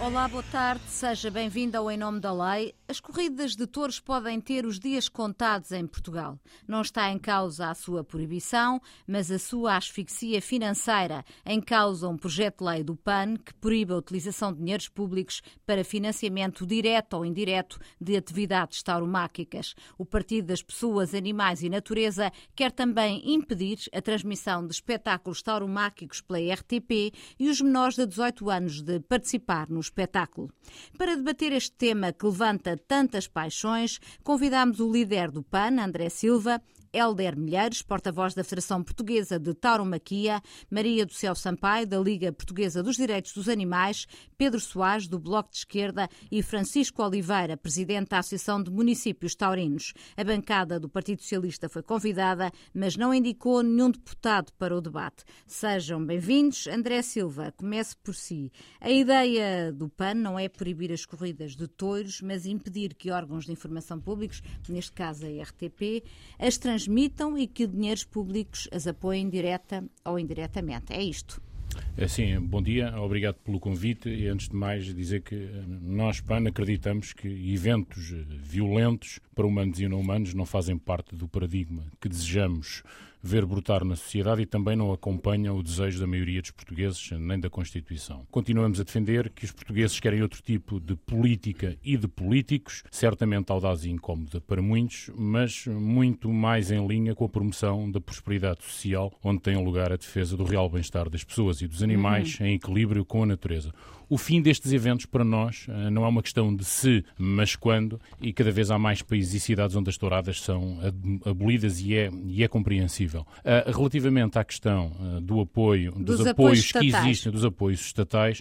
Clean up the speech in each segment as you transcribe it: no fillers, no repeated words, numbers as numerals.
Olá, boa tarde, seja bem-vindo ao Em Nome da Lei. As corridas de touros podem ter os dias contados em Portugal. Não está em causa a sua proibição, mas a sua asfixia financeira. Em causa um projeto de lei do PAN que proíbe a utilização de dinheiros públicos para financiamento direto ou indireto de atividades tauromáquicas. O Partido das Pessoas, Animais e Natureza quer também impedir a transmissão de espetáculos tauromáquicos pela RTP e os menores de 18 anos de participar no espetáculo. Para debater este tema que levanta tantas paixões, convidámos o líder do PAN, André Silva, Hélder Milheiros, porta-voz da Federação Portuguesa de Tauromaquia, Maria do Céu Sampaio, da Liga Portuguesa dos Direitos dos Animais, Pedro Soares, do Bloco de Esquerda e Francisco Oliveira, presidente da Associação de Municípios Taurinos. A bancada do Partido Socialista foi convidada, mas não indicou nenhum deputado para o debate. Sejam bem-vindos. André Silva, comece por si. A ideia do PAN não é proibir as corridas de touros, mas impedir que órgãos de informação públicos, neste caso a RTP, as transmitam e que dinheiros públicos as apoiem direta ou indiretamente. É isto. Sim, bom dia, obrigado pelo convite e antes de mais dizer que nós, PAN, acreditamos que eventos violentos para humanos e não humanos não fazem parte do paradigma que desejamos ver brotar na sociedade e também não acompanham o desejo da maioria dos portugueses nem da Constituição. Continuamos a defender que os portugueses querem outro tipo de política e de políticos, certamente audaz e incómoda para muitos, mas muito mais em linha com a promoção da prosperidade social, onde tem lugar a defesa do real bem-estar das pessoas e dos animais em equilíbrio com a natureza. O fim destes eventos para nós não é uma questão de se, mas quando, e cada vez há mais países e cidades onde as touradas são abolidas e é compreensível. Relativamente à questão do apoio, dos apoios que existem, dos apoios estatais,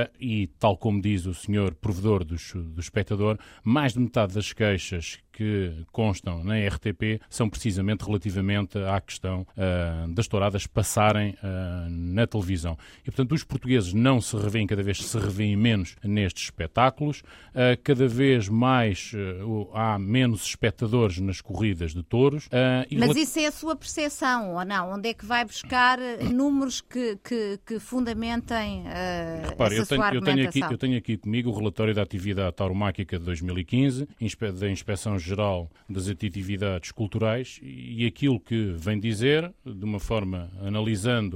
e tal como diz o senhor provedor do espectador, mais de metade das queixas que constam na RTP são precisamente relativamente à questão das touradas passarem na televisão. E, portanto, os portugueses não se revêem, cada vez se revêem menos nestes espetáculos, cada vez mais há menos espectadores nas corridas de touros. Mas isso é a sua percepção, ou não? Onde é que vai buscar números que fundamentem essa sua argumentação? Eu tenho aqui comigo o relatório da atividade tauromáquica de 2015, da Inspeção-Geral das Atividades Culturais, e aquilo que vem dizer, de uma forma analisando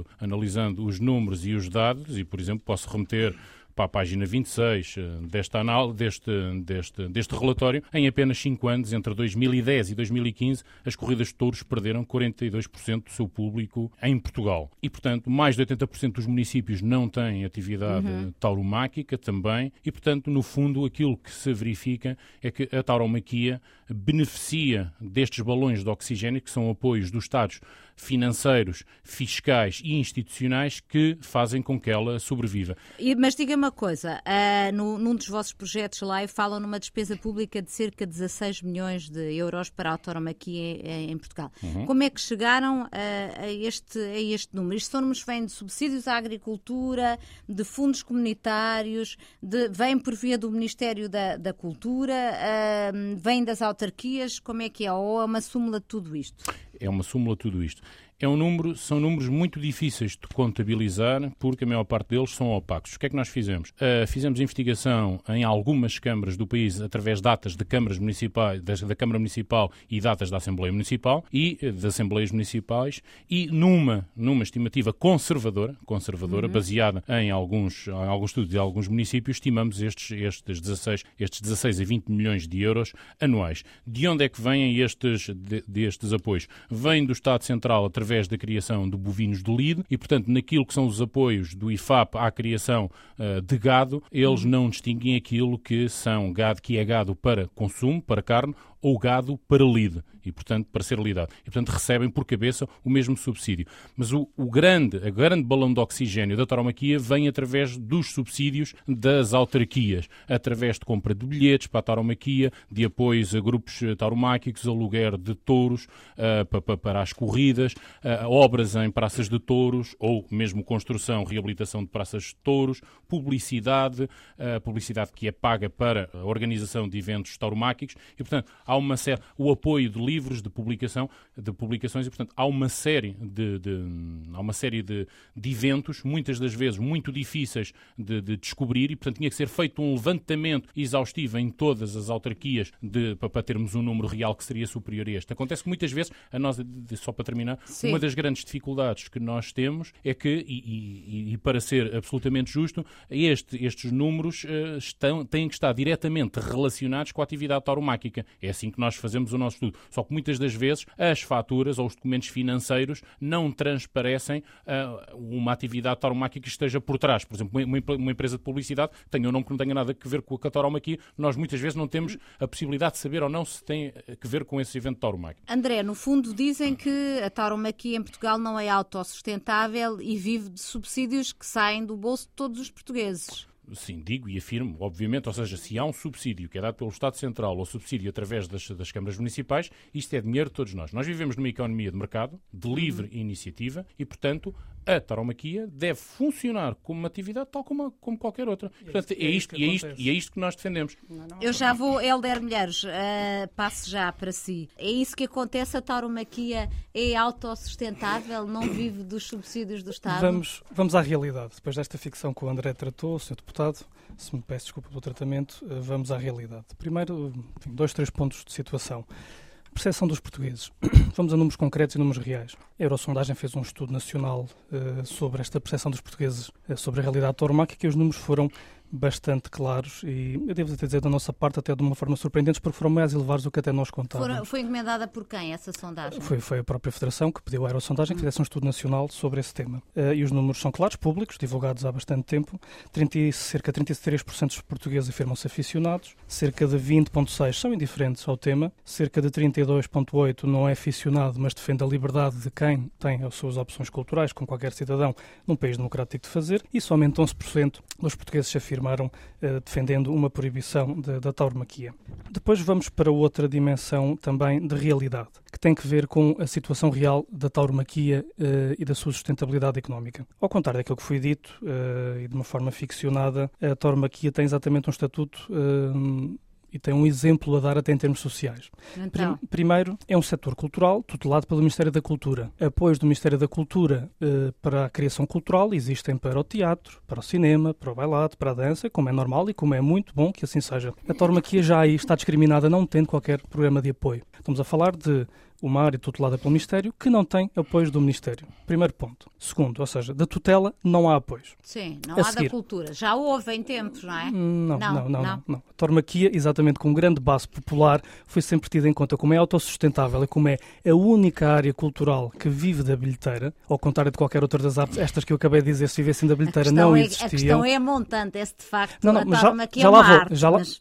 os números e os dados, e, por exemplo, posso remeter para a página 26 deste relatório, em apenas 5 anos, entre 2010 e 2015, as corridas de touros perderam 42% do seu público em Portugal. E, portanto, mais de 80% dos municípios não têm atividade tauromáquica também, e, portanto, no fundo, aquilo que se verifica é que a tauromaquia beneficia destes balões de oxigênio, que são apoios dos Estados financeiros, fiscais e institucionais que fazem com que ela sobreviva. Mas diga-me uma coisa, num dos vossos projetos lá falam numa despesa pública de cerca de 16 milhões de euros para a tauromaquia em Portugal. Como é que chegaram a este número? Isto são números que vêm de subsídios à agricultura, de fundos comunitários, vêm por via do Ministério da Cultura, vêm das autarquias, como é que é? Ou é uma súmula de tudo isto? É uma súmula de tudo isto. São números muito difíceis de contabilizar porque a maior parte deles são opacos. O que é que nós fizemos? Fizemos investigação em algumas câmaras do país através de datas de câmaras municipais, da Câmara Municipal e datas da Assembleia Municipal e das Assembleias Municipais, e numa estimativa conservadora, baseada em alguns estudos de alguns municípios, estimamos estes 16 a 20 milhões de euros anuais. De onde é que vêm destes apoios? Vêm do Estado Central através da criação de bovinos de lide e, portanto, naquilo que são os apoios do IFAP à criação de gado, eles não distinguem aquilo que são gado, que é gado para consumo, para carne, ou gado para lide, e, portanto, para ser lidado. E, portanto, recebem por cabeça o mesmo subsídio. Mas o grande balão de oxigênio da tauromaquia vem através dos subsídios das autarquias, através de compra de bilhetes para a tauromaquia, de apoios a grupos tauromáquicos, aluguer de touros para as corridas, obras em praças de touros, ou mesmo construção, reabilitação de praças de touros, publicidade que é paga para a organização de eventos tauromáquicos, e, portanto, há o apoio de livros, de publicações e, portanto, há uma série de eventos, muitas das vezes muito difíceis de descobrir e, portanto, tinha que ser feito um levantamento exaustivo em todas as autarquias para termos um número real que seria superior a este. Acontece que muitas vezes, só para terminar, sim, uma das grandes dificuldades que nós temos é que, e para ser absolutamente justo, estes números têm que estar diretamente relacionados com a atividade tauromáquica. É assim que nós fazemos o nosso estudo. Só que muitas das vezes as faturas ou os documentos financeiros não transparecem uma atividade tauromáquica que esteja por trás. Por exemplo, uma empresa de publicidade tenha um nome que não tenha nada a ver com a tauromaquia, nós muitas vezes não temos a possibilidade de saber ou não se tem a ver com esse evento tauromáquico. André, no fundo dizem que a tauromaquia em Portugal não é autossustentável e vive de subsídios que saem do bolso de todos os portugueses. Sim, digo e afirmo, obviamente, ou seja, se há um subsídio que é dado pelo Estado Central ou subsídio através das câmaras municipais, isto é dinheiro de todos nós. Nós vivemos numa economia de mercado, de livre iniciativa e, portanto, a tauromaquia deve funcionar como uma atividade tal como qualquer outra. Portanto, é isto que nós defendemos. Eu já vou, Hélder Milheiros, passo já para si. É isso que acontece? A tauromaquia é autossustentável? Não vive dos subsídios do Estado? Vamos à realidade. Depois desta ficção que o André tratou, o Sr. Deputado, se me peço desculpa pelo tratamento, vamos à realidade. Primeiro, 2, 3 pontos de situação. Percepção dos portugueses. Vamos a números concretos e números reais. A Eurosondagem fez um estudo nacional sobre esta percepção dos portugueses sobre a realidade tauromáquica e os números foram bastante claros e, eu devo dizer, da nossa parte, até de uma forma surpreendente, porque foram mais elevados do que até nós contávamos. Foi encomendada por quem, essa sondagem? Foi a própria Federação que pediu à Eurosondagem que fizesse um estudo nacional sobre esse tema. E os números são claros, públicos, divulgados há bastante tempo. Cerca de 33% dos portugueses afirmam-se aficionados, cerca de 20,6% são indiferentes ao tema, cerca de 32,8% não é aficionado, mas defende a liberdade de quem tem as suas opções culturais, como qualquer cidadão, num país democrático de fazer, e somente 11% dos portugueses se afirmaram defendendo uma proibição da tauromaquia. Depois vamos para outra dimensão também de realidade, que tem que ver com a situação real da tauromaquia e da sua sustentabilidade económica. Ao contrário daquilo que foi dito, e de uma forma ficcionada, a tauromaquia tem exatamente um estatuto e tem um exemplo a dar até em termos sociais. Então. Primeiro, é um setor cultural tutelado pelo Ministério da Cultura. Apoios do Ministério da Cultura para a criação cultural existem para o teatro, para o cinema, para o bailado, para a dança, como é normal e como é muito bom que assim seja. A tauromaquia já aí está discriminada, não tendo qualquer programa de apoio. Estamos a falar de uma área tutelada pelo Ministério que não tem apoios do Ministério. Primeiro ponto. Segundo, ou seja, da tutela não há apoios. Sim, não há da cultura. Já houve em tempos, não é? Não. A tauromaquia, exatamente com grande base popular, foi sempre tida em conta como é autossustentável e como é a única área cultural que vive da bilheteira, ao contrário de qualquer outra das artes, estas que eu acabei de dizer, se vivessem da bilheteira não existiam. A questão é montante, de facto, a tauromaquia é uma arte.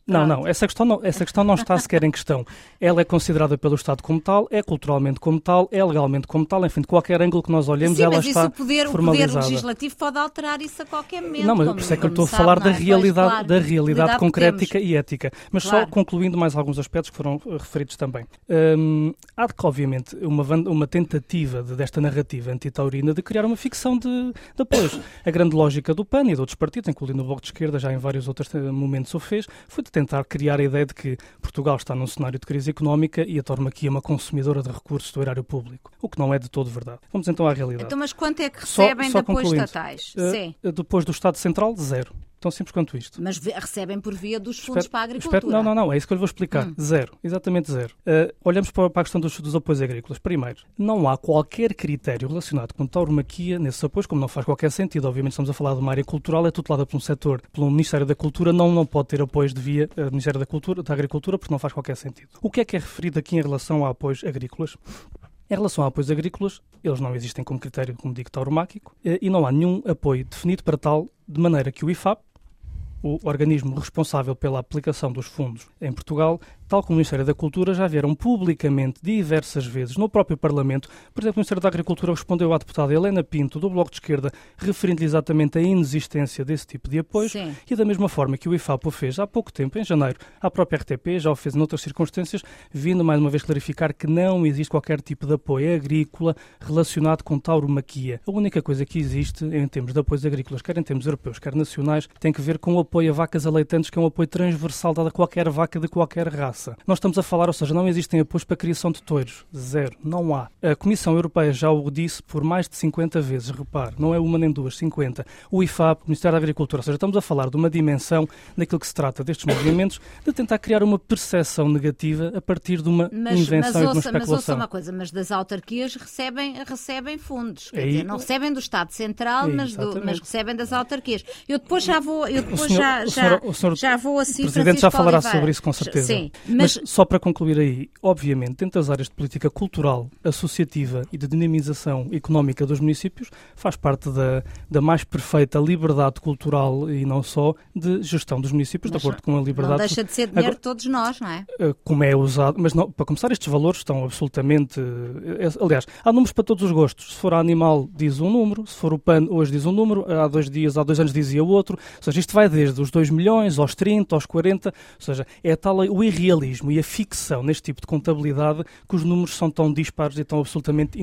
Essa questão não está sequer em questão. Ela é considerada pelo Estado como tal, é culturalmente como tal, é legalmente como tal, enfim, de qualquer ângulo que nós olhemos, ela está formalizada. O poder legislativo pode alterar isso a qualquer momento. Não, mas por isso é que eu estou a falar da realidade concreta e ética. Mas só concluindo mais alguns aspectos que foram referidos também. Há de que, obviamente, uma tentativa desta narrativa antitaurina de criar uma ficção de apoios. A grande lógica do PAN e de outros partidos, incluindo o Bloco de Esquerda, já em vários outros momentos o fez, foi de tentar criar a ideia de que Portugal está num cenário de crise económica e a tauromaquia é uma consumidora de recursos do erário público, o que não é de todo verdade. Vamos então à realidade. Então, mas quanto é que recebem de apoios estatais? Sim. Depois do Estado Central, zero. Tão simples quanto isto. Mas recebem por via dos fundos para a agricultura? Não, é isso que eu lhe vou explicar. Zero, exatamente zero. Olhamos para a questão dos apoios agrícolas. Primeiro, não há qualquer critério relacionado com tauromaquia nesses apoios, como não faz qualquer sentido. Obviamente estamos a falar de uma área cultural, é tutelada por um setor, pelo Ministério da Cultura, não pode ter apoios de via Ministério da Agricultura, porque não faz qualquer sentido. O que é referido aqui em relação a apoios agrícolas? Em relação a apoios agrícolas, eles não existem como critério, como digo, tauromáquico, e não há nenhum apoio definido para tal, de maneira que o IFAP, o organismo responsável pela aplicação dos fundos em Portugal, tal como o Ministério da Cultura, já vieram publicamente diversas vezes no próprio Parlamento. Por exemplo, o Ministério da Agricultura respondeu à deputada Helena Pinto, do Bloco de Esquerda, referindo-lhe exatamente a inexistência desse tipo de apoios. Sim. E da mesma forma que o IFAP o fez há pouco tempo, em janeiro, a própria RTP já o fez noutras circunstâncias, vindo mais uma vez clarificar que não existe qualquer tipo de apoio agrícola relacionado com tauromaquia. A única coisa que existe em termos de apoios agrícolas, quer em termos europeus, quer nacionais, tem que ver com o apoio a vacas aleitantes, que é um apoio transversal dado a qualquer vaca de qualquer raça. passa. Nós estamos a falar, ou seja, não existem apoios para a criação de touros. Zero. Não há. A Comissão Europeia já o disse por mais de 50 vezes. Repare, não é uma nem duas, 50. O IFAP, o Ministério da Agricultura. Ou seja, estamos a falar de uma dimensão daquilo que se trata destes movimentos, de tentar criar uma percepção negativa a partir de uma invenção e de uma especulação. Mas ouça uma coisa, mas das autarquias recebem fundos. Quer dizer, não recebem do Estado Central, mas recebem das autarquias. Eu depois já vou assim, o Presidente já falará sobre isso com certeza. Sim, mas só para concluir aí, obviamente, dentro das áreas de política cultural, associativa e de dinamização económica dos municípios, faz parte da mais perfeita liberdade cultural e não só de gestão dos municípios, de acordo com a liberdade. Não deixa de ser dinheiro de todos nós, não é? Como é usado, mas não, para começar, estes valores estão absolutamente... Aliás, há números para todos os gostos. Se for animal, diz um número. Se for o PAN, hoje diz um número. Há 2 anos dizia o outro. Ou seja, isto vai desde os 2 milhões aos 30, aos 40. Ou seja, é tal o irrealismo e a ficção neste tipo de contabilidade que os números são tão dispares e tão absolutamente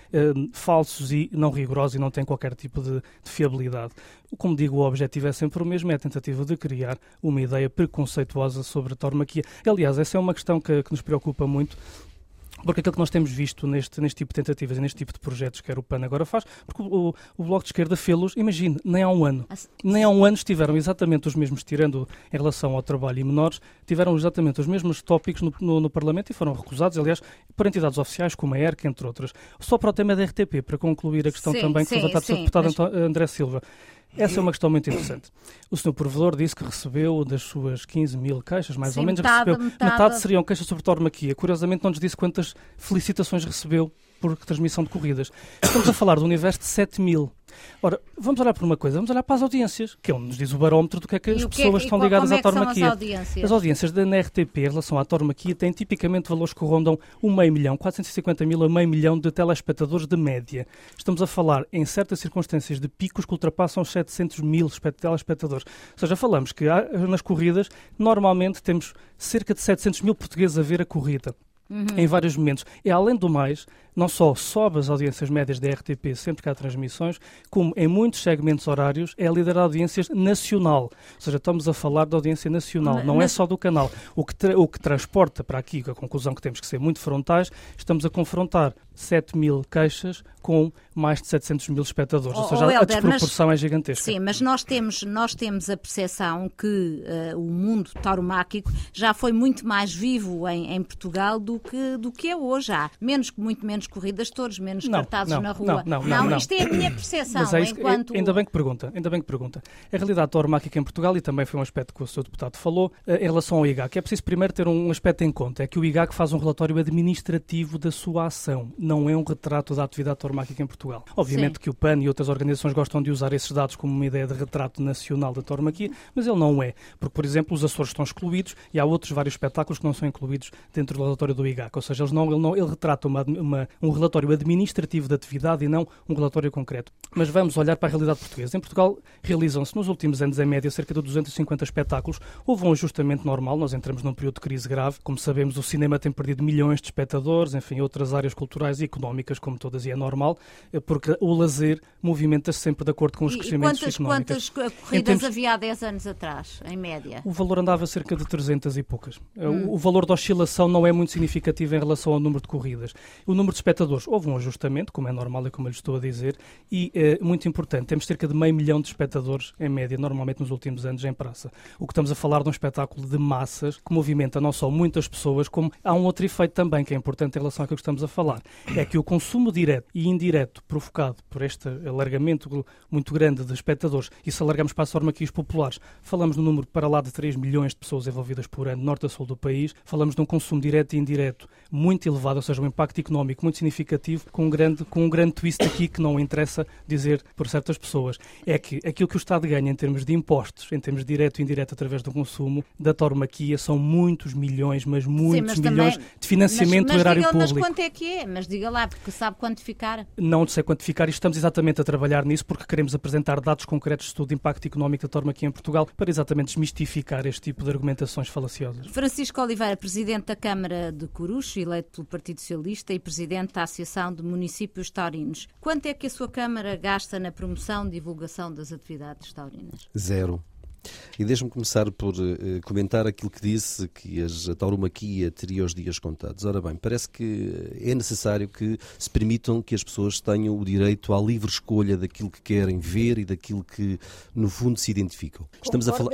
falsos e não rigorosos e não têm qualquer tipo de fiabilidade. Como digo, o objetivo é sempre o mesmo, é a tentativa de criar uma ideia preconceituosa sobre a tauromaquia. Aliás, essa é uma questão que nos preocupa muito, porque aquilo que nós temos visto neste tipo de tentativas e neste tipo de projetos que o PAN agora faz, porque o Bloco de Esquerda fê-los, imagine, nem há um ano estiveram exatamente os mesmos, tirando em relação ao trabalho e menores, tiveram exatamente os mesmos tópicos no Parlamento e foram recusados, aliás, por entidades oficiais como a ERC, entre outras. Só para o tema da RTP, para concluir a questão também que foi levantada pelo deputado André Silva. Essa é uma questão muito interessante. O Sr. Provedor disse que recebeu das suas 15 mil queixas, mais ou menos, metade seriam queixas sobre tauromaquia. Curiosamente não nos disse quantas felicitações recebeu por transmissão de corridas. Estamos a falar do universo de 7 mil. Ora, vamos olhar por uma coisa, vamos olhar para as audiências, que é onde nos diz o barómetro do que é que as pessoas estão ligadas à tauromaquia. As audiências na RTP em relação à tauromaquia têm tipicamente valores que rondam 500 mil, 450 mil a 500 mil de telespectadores de média. Estamos a falar, em certas circunstâncias, de picos que ultrapassam os 700 mil telespectadores. Ou seja, falamos que nas corridas, normalmente temos cerca de 700 mil portugueses a ver a corrida. Em vários momentos. E, além do mais, não só sobe as audiências médias da RTP sempre que há transmissões, como em muitos segmentos horários é a líder de audiências nacional. Ou seja, estamos a falar de audiência nacional, não é só do canal. O que transporta para aqui, a conclusão que temos que ser muito frontais, estamos a confrontar 7 mil queixas com mais de 700 mil espectadores. Ou seja, a desproporção é gigantesca. Sim, mas nós temos a percepção que o mundo tauromáquico já foi muito mais vivo em Portugal do que é hoje. Há muito menos corridas de touros, menos cartazes na rua. Não, isto é a minha percepção. Mas ainda bem que pergunta. A realidade tauromáquica em Portugal, e também foi um aspecto que o Sr. Deputado falou, em relação ao IGAC, é preciso primeiro ter um aspecto em conta, é que o IGAC faz um relatório administrativo da sua ação, não é um retrato da atividade tauromáquica em Portugal. Obviamente que o PAN e outras organizações gostam de usar esses dados como uma ideia de retrato nacional da tauromaquia, mas ele não é, porque, por exemplo, os Açores estão excluídos e há outros vários espetáculos que não são incluídos dentro do relatório do IGAC, ou seja, ele retrata um relatório administrativo da atividade e não um relatório concreto. Mas vamos olhar para a realidade portuguesa. Em Portugal realizam-se nos últimos anos, em média, cerca de 250 espetáculos. Houve um ajustamento normal, nós entramos num período de crise grave. Como sabemos, o cinema tem perdido milhões de espectadores, enfim, outras áreas culturais e económicas, como todas, e é normal, porque o lazer movimenta-se sempre de acordo com os crescimentos económicos. Quantas corridas havia há 10 anos atrás, em média? O valor andava cerca de 300 e poucas. O valor de oscilação não é muito significativo em relação ao número de corridas. O número de espectadores, houve um ajustamento, como é normal e como eu lhe estou a dizer, e muito importante, temos cerca de 500 mil de espectadores em média, normalmente nos últimos anos em praça. O que estamos a falar de um espetáculo de massas que movimenta não só muitas pessoas, como há um outro efeito também que é importante em relação ao que estamos a falar, é que o consumo direto e indireto provocado por este alargamento muito grande de espectadores, e se alargamos para a forma aqui os populares, falamos no número para lá de 3 milhões de pessoas envolvidas por ano, norte a sul do país, falamos de um consumo direto e indireto muito elevado, ou seja, um impacto económico muito significativo, com um grande twist aqui que não interessa dizer por certas pessoas, é que aquilo que o Estado ganha em termos de impostos, em termos direto e indireto através do consumo da tauromaquia, são muitos milhões, mas muitos milhões de financiamento do erário público. Mas quanto é que é? Mas diga lá, porque sabe quantificar. Não sei quantificar e estamos exatamente a trabalhar nisso porque queremos apresentar dados concretos de estudo de impacto económico da tauromaquia em Portugal para exatamente desmistificar este tipo de argumentações falaciosas. Francisco Oliveira, Presidente da Câmara de Coruche, eleito pelo Partido Socialista e Presidente da Associação de Municípios Taurinos. Quanto é que a sua Câmara gasta na promoção e divulgação das atividades taurinas? 0. E deixe-me começar por comentar aquilo que disse, que a tauromaquia teria os dias contados. Ora bem, parece que é necessário que se permitam que as pessoas tenham o direito à livre escolha daquilo que querem ver e daquilo que, no fundo, se identificam. Estamos a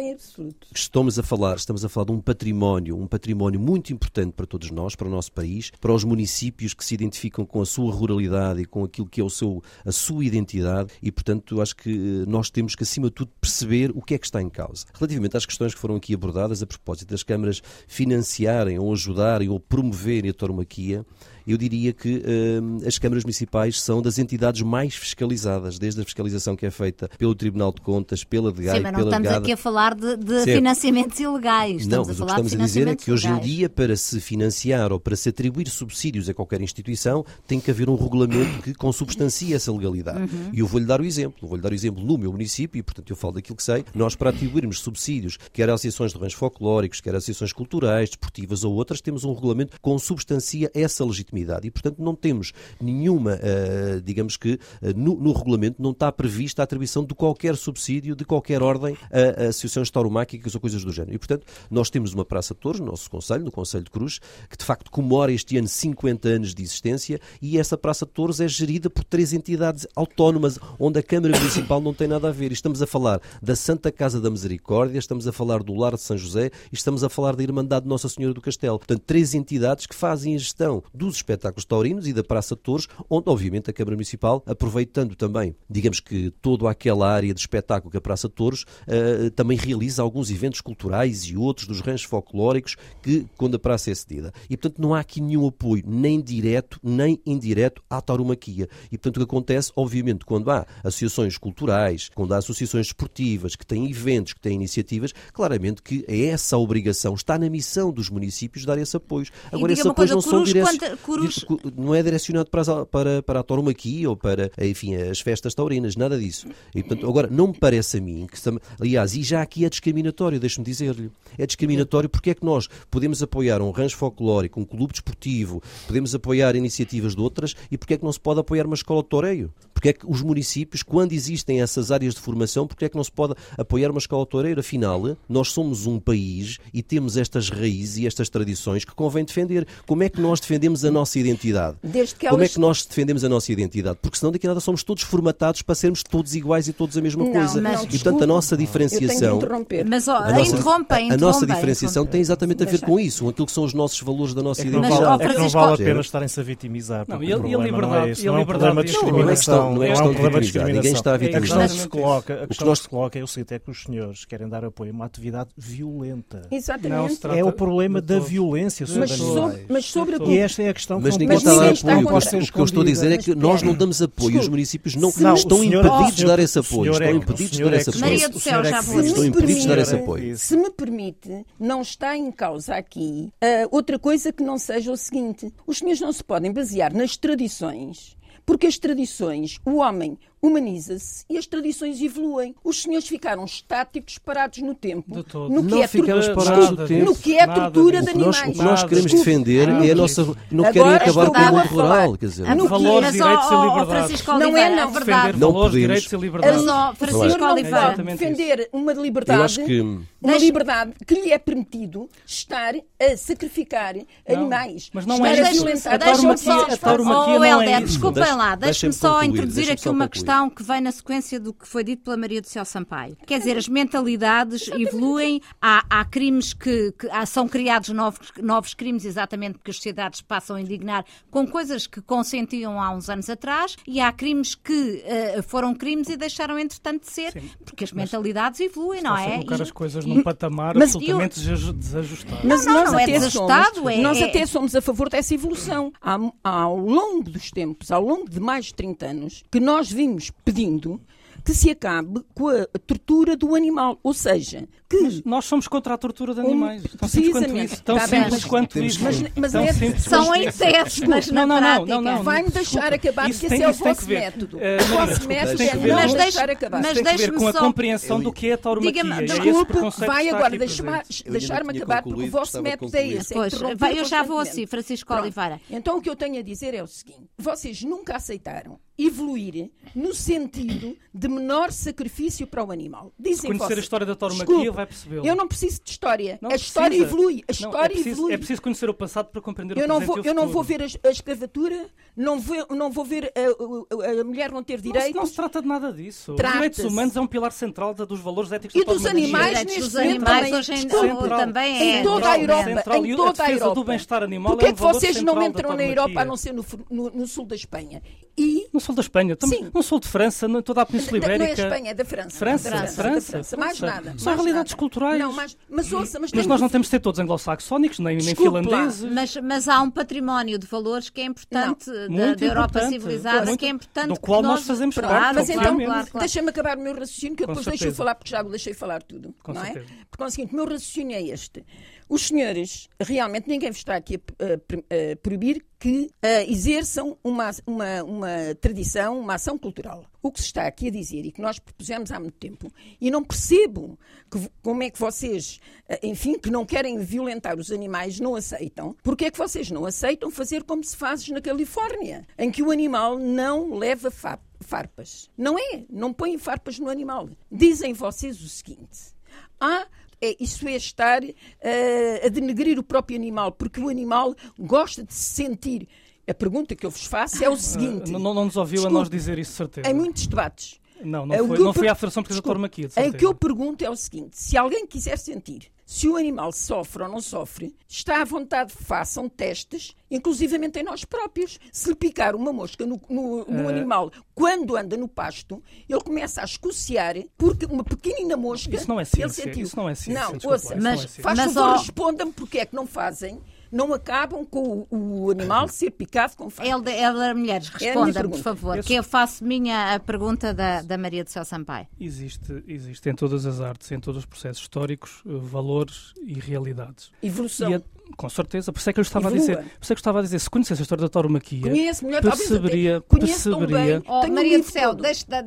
falar de um património muito importante para todos nós, para o nosso país, para os municípios que se identificam com a sua ruralidade e com aquilo que é a sua identidade e, portanto, acho que nós temos que, acima de tudo, perceber o que é que está em causa. Relativamente às questões que foram aqui abordadas, a propósito das câmaras financiarem ou ajudarem ou promoverem a tauromaquia, eu diria que as câmaras municipais são das entidades mais fiscalizadas, desde a fiscalização que é feita pelo Tribunal de Contas, pela DGAI, sim, mas não estamos aqui a falar de financiamentos ilegais. Não, mas o que estamos a dizer é que hoje em dia, para se financiar ou para se atribuir subsídios a qualquer instituição, tem que haver um regulamento que consubstancie essa legalidade. E eu vou-lhe dar o exemplo. No meu município, e portanto eu falo daquilo que sei, nós para atribuirmos subsídios, quer a associações de ranchos folclóricos, quer a associações culturais, desportivas ou outras, temos um regulamento que consubstancia essa legitimidade. E, portanto, não temos nenhuma, digamos que, no regulamento não está prevista a atribuição de qualquer subsídio, de qualquer ordem a associações tauromáquicas ou coisas do género. E, portanto, nós temos uma Praça de Touros no nosso Conselho, no Conselho de Cruz, que de facto comemora este ano 50 anos de existência e essa Praça de Touros é gerida por 3 entidades autónomas, onde a Câmara Municipal não tem nada a ver. E estamos a falar da Santa Casa da Misericórdia, estamos a falar do Lar de São José e estamos a falar da Irmandade de Nossa Senhora do Castelo. Portanto, 3 entidades que fazem a gestão dos espetáculos taurinos e da Praça de Touros, onde, obviamente, a Câmara Municipal, aproveitando também, digamos que toda aquela área de espetáculo que a Praça de Touros, também realiza alguns eventos culturais e outros dos ranchos folclóricos que, quando a praça é cedida. E, portanto, não há aqui nenhum apoio, nem direto, nem indireto, à tauromaquia. E, portanto, o que acontece, obviamente, quando há associações culturais, quando há associações esportivas, que têm eventos, que têm iniciativas, claramente que é essa a obrigação, está na missão dos municípios dar esse apoio. Agora, esses apoios não são não é direcionado para a tauromaquia ou para, enfim, as festas taurinas, nada disso. E, portanto, agora, não me parece a mim, aliás, e já aqui é discriminatório, deixe-me dizer-lhe, é discriminatório porque é que nós podemos apoiar um rancho folclórico, um clube desportivo, podemos apoiar iniciativas de outras e porque é que não se pode apoiar uma escola de toureiro? Porque é que os municípios, quando existem essas áreas de formação, porque é que não se pode apoiar uma escola de toureiro? Afinal, nós somos um país e temos estas raízes e estas tradições que convém defender. Como é que nós defendemos a nossa identidade? Como é que nós defendemos a nossa identidade? Porque senão daqui a nada somos todos formatados para sermos todos iguais e todos a mesma coisa. Não, e portanto a nossa diferenciação... A nossa diferenciação tem exatamente a ver com isso, com aquilo que são os nossos valores da nossa identidade. É que não vale a pena estarem-se a vitimizar. Não, e a liberdade, não é um problema de discriminação. Não é questão de vitimizar. Ninguém está a vitimizar. A questão que se coloca é o seguinte, é que os senhores querem dar apoio a uma atividade violenta. Exatamente. É o problema da violência sobre animais. Mas sobre E esta é a questão mas que ninguém está a dar apoio. O que eu estou a dizer é que Mas nós não damos apoio. Os municípios não estão impedidos de dar esse apoio. Estão impedidos de dar esse apoio. Maria do Céu, já vou. Estão impedidos de dar esse apoio. Se me permite, não está em causa aqui outra coisa que não seja o seguinte. Os senhores não se podem basear nas tradições, porque as tradições, o homem humaniza-se e as tradições evoluem. Os senhores ficaram estáticos, parados no tempo. No que é a tortura de animais. O que nós queremos defender é a nossa... Não querem acabar com o mundo rural. Quer dizer, valores, direitos e liberdades. Não é, não, verdade. Não valores, podemos. direitos e liberdades. Francisco Oliveira. Defender uma liberdade, liberdade que lhe é permitido estar a sacrificar animais. Mas não é isso. Deixem-me só... Desculpem lá, deixe-me só introduzir aqui uma questão que vem na sequência do que foi dito pela Maria do Céu Sampaio. Quer dizer, as mentalidades evoluem, há crimes que são criados novos crimes, exatamente porque as sociedades passam a indignar com coisas que consentiam há uns anos atrás, e há crimes que foram crimes e deixaram entretanto de ser, porque as mentalidades evoluem, não é? Colocar as coisas num patamar absolutamente desajustado. Mas não é desajustado. Nós até somos a favor dessa evolução. Ao longo dos tempos, ao longo de mais de 30 anos, que nós vimos pedindo que se acabe com a tortura do animal, ou seja, que... Mas nós somos contra a tortura de animais, tão simples quanto isso. Tão simples quanto isso. São em tese, mas na prática. Vai-me deixar acabar, porque esse é o vosso método. O vosso método é não deixar acabar. Mas tem que ver com a compreensão do que é a tauromaquia. Desculpe, vai agora deixar-me acabar, porque o vosso método é esse. Eu já vou assim, Francisco Oliveira. Então o que eu tenho a dizer é o seguinte: vocês nunca aceitaram evoluir no sentido de menor sacrifício para o animal. Se conhecer a história da tauromaquia, vai percebê-lo. Eu não preciso de história. Não a história precisa. evolui. A Não, história é preciso, evolui. É preciso conhecer o passado para compreender o Eu presente e o futuro. eu não vou ver a escravatura, não vou ver a mulher não ter direitos. Não se trata de nada disso. Os Trata-se. direitos humanos é um pilar central dos valores éticos E da dos tauromaquia. animais, Direitos neste dos momento, animais também, hoje em desculpe, também é em toda a Europa, central. em E toda a defesa a Europa. do bem-estar animal Porquê é um é que valor vocês não central da entram na tauromaquia? Europa a não ser no sul da Espanha? E No sul da Espanha, Sim. no sul de França, toda a Península não é Ibérica. Espanha, é da França. França, Da França. Mais nada. São mais realidades nada. culturais. Não, mas ouça, Mas nós não temos de ser todos anglo-saxónicos, nem Desculpe lá. finlandeses. Mas há um património de valores que é importante Muito da Europa importante. civilizada, Muito- que é importante do qual que nós fazemos claro, parte, Mas então, obviamente. deixa-me acabar o meu raciocínio, que eu Com depois deixo certeza. falar, porque já o deixei falar tudo. Com não certeza. é? Porque é o seguinte, o meu raciocínio é este. Os senhores, realmente, ninguém vos está aqui a proibir que exerçam uma tradição, uma ação cultural. O que se está aqui a dizer e que nós propusemos há muito tempo, e não percebo como é que vocês, enfim, que não querem violentar os animais, não aceitam. Porque é que vocês não aceitam fazer como se faz na Califórnia, em que o animal não leva farpas? Não é? Não põem farpas no animal. Dizem vocês o seguinte: isso é estar a denegrir o próprio animal, porque o animal gosta de se sentir. A pergunta que eu vos faço é o seguinte... Não nos ouviu a nós dizer isso, de certeza. Em muitos debates. Não foi à Federação Portuguesa da Tauromaquia, de certeza. O que eu pergunto é o seguinte: se alguém quiser sentir se o animal sofre ou não sofre, está à vontade, façam testes, inclusivamente em nós próprios. Se lhe picar uma mosca no animal, quando anda no pasto, ele começa a escociar, porque uma pequenina mosca... Isso não é ele ciência. sentiu. Isso não é ciência. Não, Desculpa, ouça, isso não é ciência. faz favor, respondam-me porque é que não fazem. Não acabam com o animal ser picado com faca. Elder Mulheres, É a minha responda, por pergunta. favor, que eu faço minha a pergunta da Maria do Céu Sampaio. Existe em todas as artes, em todos os processos históricos, valores e realidades. Evolução. Com certeza, por isso é que eu estava Evolua. a dizer, se conhecesse a história da tauromaquia, Conheço melhor, perceberia, conheço tão bem. Oh, Tenho um Maria do livro Céu, todo.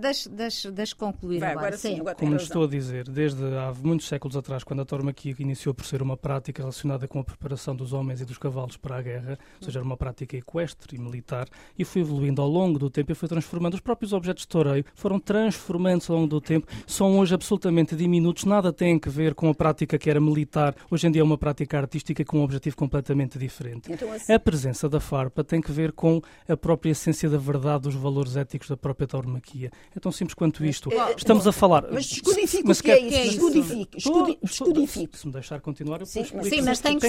deixa concluir Vai, agora. agora sim, agora como tem lhe razão. estou a dizer, desde há muitos séculos atrás, quando a tauromaquia iniciou por ser uma prática relacionada com a preparação dos homens e dos cavalos para a guerra, ou seja, era uma prática equestre e militar, e foi evoluindo ao longo do tempo e foi transformando. Os próprios objetos de toureio foram transformando-se ao longo do tempo, são hoje absolutamente diminutos, nada tem a ver com a prática que era militar, hoje em dia é uma prática artística com um objetivo completamente diferente. Então, assim, A presença da farpa tem que ver com a própria essência da verdade dos valores éticos da própria tauromaquia. É tão simples quanto isto. Estamos a falar... Mas descodifique Mas o que é quer- isso. Descodifique. Se me deixar continuar, eu Sim, explico. Sim, mas tem que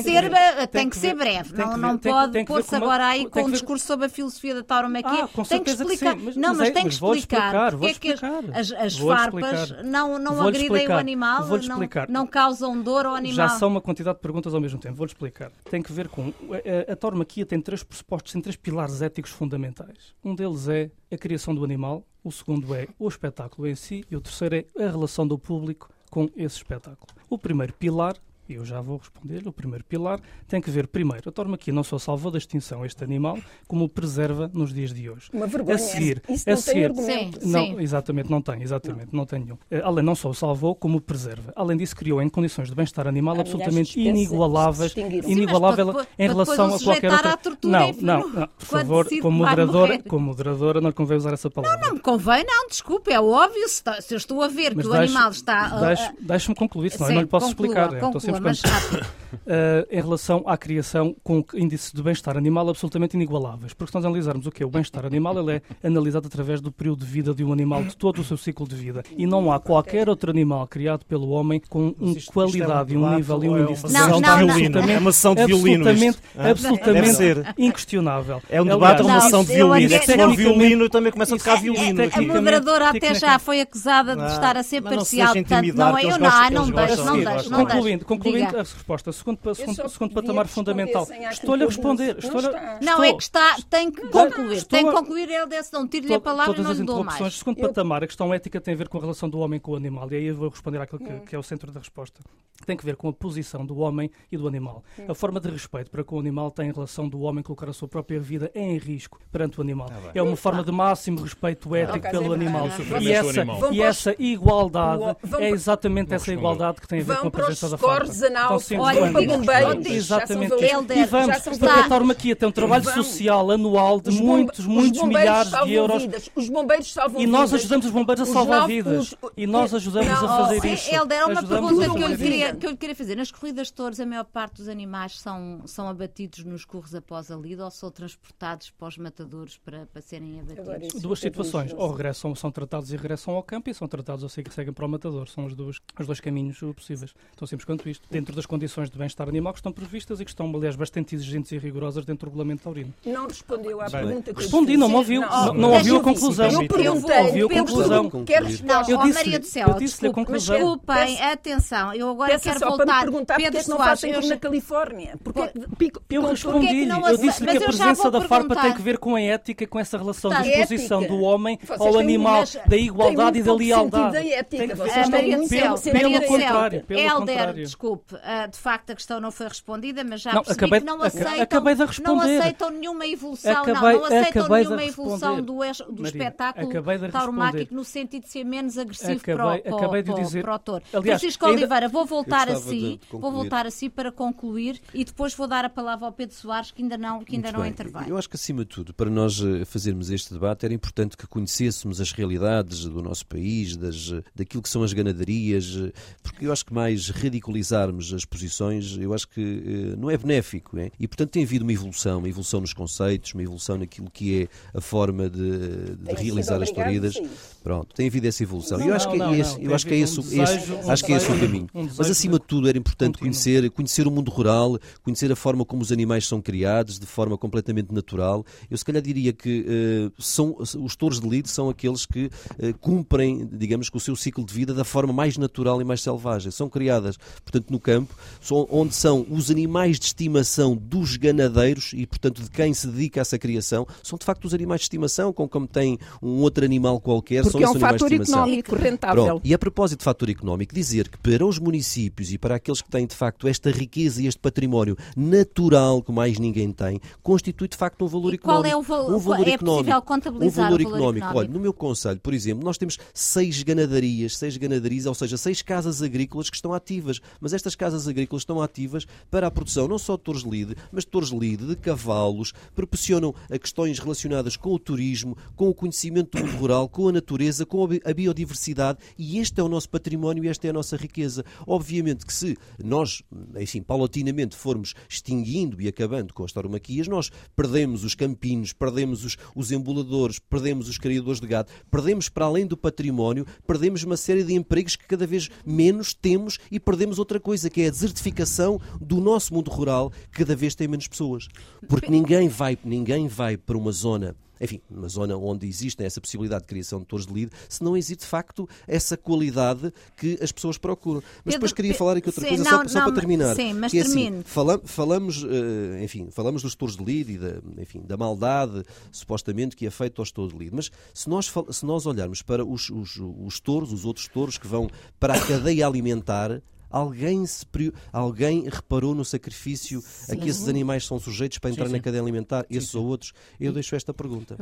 ser breve. Não pode pôr-se agora aí com um discurso sobre a filosofia da tauromaquia. Com Tem que certeza que explicar. sim, Não, mas tem que mas vou explicar porque é que explicar. as Vou farpas explicar. não Vou-lhe agridem o explicar. animal, Vou-lhe explicar. não causam dor ao animal. Já são uma quantidade de perguntas ao mesmo tempo. Vou-lhe explicar. Tem que ver com... A tauromaquia tem três pressupostos, tem três pilares éticos fundamentais. Um deles é a criação do animal, o segundo é o espetáculo em si e o terceiro é a relação do público com esse espetáculo. O primeiro pilar, e eu já vou responder, o primeiro pilar tem que ver, primeiro, a tauromaquia não só salvou da extinção este animal, como o preserva nos dias de hoje. Uma vergonha. A seguir, Isso não a tem seguir, argumento. não, Sim. exatamente, não tem nenhum. Além, não só o salvou, como o preserva. Além disso, criou em condições de bem-estar animal absolutamente inigualáveis, Sim, mas inigualável para em relação depois a qualquer sujeitar outra... à tortura, enfim, Não, por quando favor, decide como que vai morrer. moderadora, não convém usar essa palavra. Não me convém, não, desculpe, é óbvio. Se eu estou a ver Mas que o animal está... Deixe-me concluir, senão eu Sim, não lhe posso conclua, explicar. Então, conclua, simples mas quanto- rápido. Em relação à criação com índices de bem-estar animal absolutamente inigualáveis. Porque se nós analisarmos o que é o bem-estar animal, ele é analisado através do período de vida de um animal, de todo o seu ciclo de vida. E não há qualquer outro animal criado pelo homem com qualidade, um nível e um índice de Não, bem-estar não, não. É uma sessão de violino isto. Deve absolutamente ser. inquestionável. É um debate, é uma Não, sessão de eu violino. até- É que se for não, violino, também começam a tocar violino A aqui. moderadora até tecnicamente- já foi acusada de estar a ser mas não se parcial, deixe portanto, intimidar, não é que eu, eles não, gostam- não eles deixo, gostam não de deixo, rir. não Concluindo Diga. a resposta, segundo só patamar podia fundamental. responder sem Estou-lhe a responder. Não, é que tem que concluir. estou Tem que a- concluir, ele desse, não tire-lhe a palavra e Todas não as lhe dou interrupções. mais. Segundo patamar, a questão ética tem a ver com a relação do homem com o animal. E aí eu vou responder àquilo que é o centro da resposta. Tem que ver com a posição do homem e do animal. A forma de respeito para com o animal tem a relação do homem colocar a sua própria vida em risco perante o animal. É uma forma de máximo respeito ético pelo animal. E essa igualdade é exatamente essa igualdade que tem a ver com Vão a para os presença da farpa. corres anal. Então, sim, Olha, para bombeiros. Exatamente. E vamos, porque a tauromaquia tem um trabalho social anual de muitos milhares de euros. Os bombeiros salvam vidas. E nós ajudamos os bombeiros a salvar vidas. E nós ajudamos a fazer isso. Helder, é uma pergunta que eu lhe queria fazer. Nas corridas de touros, a maior parte dos animais são abatidos nos curros após a lida ou são transportados para os matadores para serem abatidos? Duas situações. Ou regressam, são tratados e regressam ao campo, e são tratados ou seguem para o matador. São os dois caminhos possíveis. Tão simples quanto isto. Dentro das condições de bem-estar animal que estão previstas e que estão, aliás, bastante exigentes e rigorosas dentro do regulamento taurino. Não respondeu à pergunta que eu respondi, não me ouviu. Não ouviu a conclusão. Eu perguntei. Ouviu a conclusão. Quero resposta. Maria do Céu, disse-lhe a conclusão. Desculpem, atenção. Eu agora quero voltar. Para me perguntar porque é que não fazem como na Califórnia. Eu respondi-lhe. Eu disse-lhe que a presença da farpa tem que ver com a ética, com essa relação de exposição do homem ao animal, da igualdade e da lealdade. Pelo contrário. Helder, desculpe, de facto a questão não foi respondida, mas já percebi que não aceitam nenhuma evolução, não aceitam nenhuma evolução do espetáculo tauromáquico no sentido de ser menos agressivo para o touro. Francisco Oliveira, vou voltar assim para concluir e depois vou dar a palavra ao Pedro Soares, que ainda não intervém. Eu acho que, acima de tudo, para nós fazermos este debate, era importante que conhecêssemos as realidades do nosso país, daquilo que são as ganaderias, porque eu acho que mais radicalizarmos as posições, eu acho que não é benéfico. E, portanto, tem havido uma evolução nos conceitos, uma evolução naquilo que é a forma de realizar as corridas. Pronto, tem havido essa evolução. Eu acho que é esse o caminho. Mas, acima de tudo, era importante conhecer o mundo rural, conhecer a forma como os animais são criados, de forma completamente natural. Eu, se calhar, diria que os touros de lide são aqueles que cumprem, digamos, com o seu ciclo de vida da forma mais natural e mais selvagem. São criadas, portanto, no campo, onde são os animais de estimação dos ganadeiros e, portanto, de quem se dedica a essa criação, são, de facto, os animais de estimação, como tem um outro animal qualquer, porque são esses animais de estimação. Porque é um fator económico rentável. Pronto. E a propósito de fator económico, dizer que para os municípios e para aqueles que têm, de facto, esta riqueza e este património natural que mais ninguém tem, constitui, de facto, um valor económico. Qual é o valor? É possível contabilizar o valor económico? Olha, no meu concelho, por exemplo, nós temos 6 ganadarias, ou seja, 6 casas agrícolas que estão ativas. Mas estas casas agrícolas estão ativas para a produção não só de touros de lide, mas de touros de lide, de cavalos, proporcionam a questões relacionadas com o turismo, com o conhecimento do mundo rural, com a natureza, com a biodiversidade, e este é o nosso património e esta é a nossa riqueza. Obviamente que se nós, enfim, paulatinamente formos extinguindo e acabando com as tauromaquias, nós perdemos os campinos, perdemos os emboladores, perdemos os criadores de gado, perdemos, para além do património, perdemos uma série de empregos que cada vez menos temos e perdemos outra coisa, que é a desertificação do nosso mundo rural, que cada vez tem menos pessoas. Porque ninguém vai para uma zona, enfim, uma zona onde existe essa possibilidade de criação de touros de lide, se não existe, de facto, essa qualidade que as pessoas procuram. Mas depois queria falar aqui outra coisa, só para terminar. Sim, mas termine. Assim, falamos dos touros de lide e da maldade, supostamente, que é feita aos touros de lide. Mas se nós olharmos para os touros, os outros touros que vão para a cadeia alimentar, alguém reparou no sacrifício a que esses animais são sujeitos para entrar na cadeia alimentar, esses ou outros? Eu deixo esta pergunta.